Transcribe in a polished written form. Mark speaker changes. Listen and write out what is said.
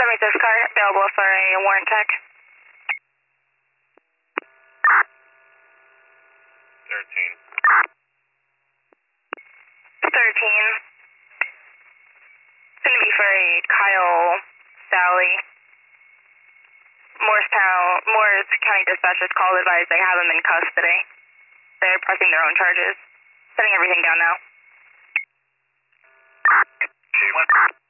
Speaker 1: 76 car available for a warrant check.
Speaker 2: 13.
Speaker 1: 13. It's going to be for a Kyle Sally. Morris County dispatchers called advised they have him in custody. They're pressing their own charges. Setting everything down now.
Speaker 2: Chief.